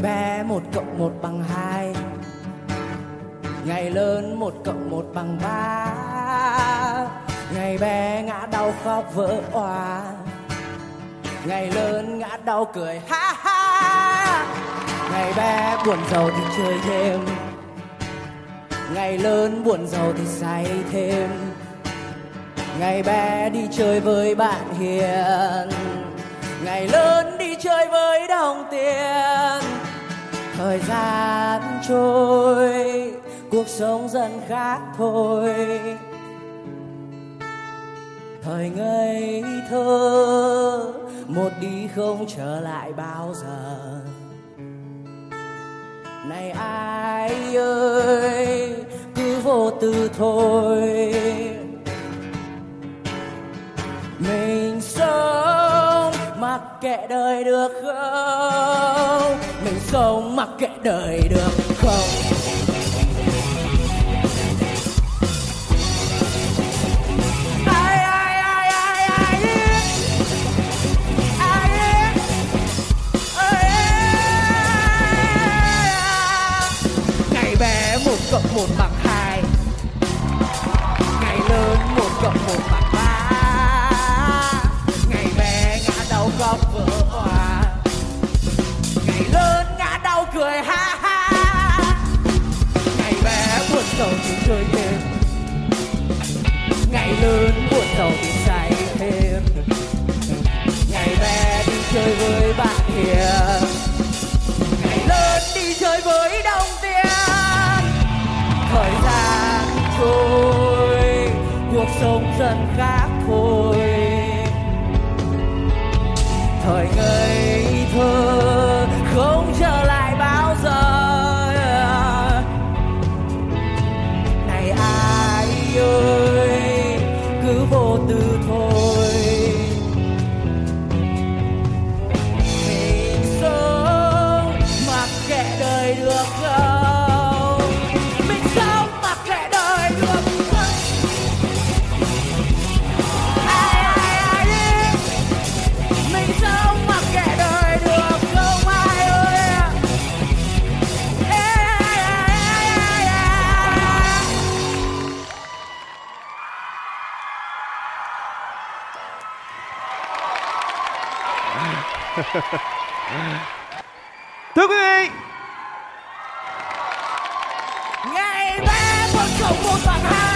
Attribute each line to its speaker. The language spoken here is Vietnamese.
Speaker 1: bé 1+1=2, ngày lớn 1+1=3. Ngày bé ngã đau khóc vỡ òa, ngày lớn ngã đau cười ha ha. Ngày bé buồn giàu thì chơi thêm, ngày lớn buồn giàu thì say thêm. Ngày bé đi chơi với bạn hiền, ngày lớn đi chơi với đồng tiền. Thời gian trôi, cuộc sống dần khác thôi. Thời ngây thơ một đi không trở lại bao giờ. Này ai ơi, cứ vô tư thôi. Mình sống mặc kệ đời được không? Mình sống mặc kệ đời được không? Ngày bé 1+1=2, ngày lớn 1+1=3. Ngày bé ngã đau khóc vỡ òa, ngày lớn ngã đau cười ha ha. Ngày bé buồn giàu thì chơi thêm, ngày lớn buồn giàu thì say thêm. Ngày bé đi chơi với bạn hiền, ngày lớn đi chơi với đồng tiền. Thời gian trôi, cuộc sống dần khác thôi. Thời ngây thơ không trở lại bao giờ. Này ai ơi, cứ vô tư thôi. Mình sống mặc kệ đời được không? Mình sống mặc kệ đời được không? Ai đi? Mình sống mặc kệ đời được không ai ơi?
Speaker 2: Thưa quý vị,
Speaker 1: Ngày bé 1+1=2.